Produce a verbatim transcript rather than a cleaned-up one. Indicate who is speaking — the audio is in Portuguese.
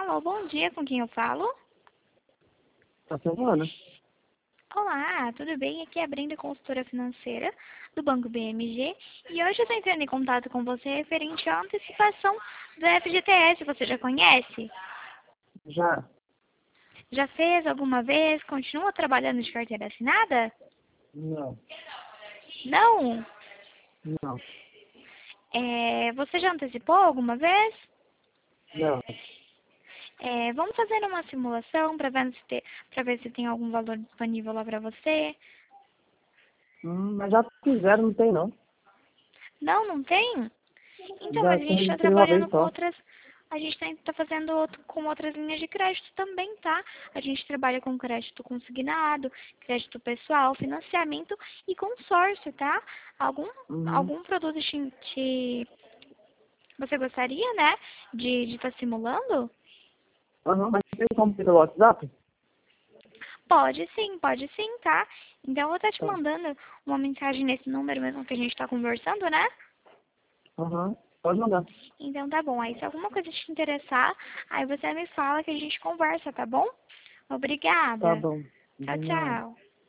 Speaker 1: Alô, bom dia, com quem eu falo?
Speaker 2: Tá semana?
Speaker 1: Olá, tudo bem? Aqui é a Brenda, consultora financeira do Banco B M G. E hoje eu estou entrando em contato com você referente à antecipação do F G T S. Você já conhece?
Speaker 2: Já?
Speaker 1: Já fez alguma vez? Continua trabalhando de carteira assinada?
Speaker 2: Não.
Speaker 1: Não?
Speaker 2: Não.
Speaker 1: É, você já antecipou alguma vez?
Speaker 2: Não.
Speaker 1: É, vamos fazer uma simulação para ver, se te- pra ver se tem algum valor disponível lá para você.
Speaker 2: Hum, mas já fizeram, não tem não.
Speaker 1: Não, não tem? Então,
Speaker 2: Já
Speaker 1: mas a gente está
Speaker 2: registrei uma
Speaker 1: trabalhando
Speaker 2: vez
Speaker 1: com
Speaker 2: só.
Speaker 1: outras, a gente está fazendo outro, com outras linhas de crédito também, tá? A gente trabalha com crédito consignado, crédito pessoal, financiamento e consórcio, tá? Algum,
Speaker 2: Uhum.
Speaker 1: algum produto te, te- você gostaria, né, de estar simulando?
Speaker 2: Aham, mas tem como pelo WhatsApp?
Speaker 1: Pode sim, pode sim, tá? Então, eu vou estar te
Speaker 2: Tá.
Speaker 1: mandando uma mensagem nesse número mesmo que a gente está conversando, né?
Speaker 2: Aham, pode mandar.
Speaker 1: Então tá bom. Aí se alguma coisa te interessar, aí você me fala que a gente conversa, tá bom?
Speaker 2: Tá
Speaker 1: Obrigada.
Speaker 2: bom.
Speaker 1: Tchau,
Speaker 2: De nada.
Speaker 1: tchau.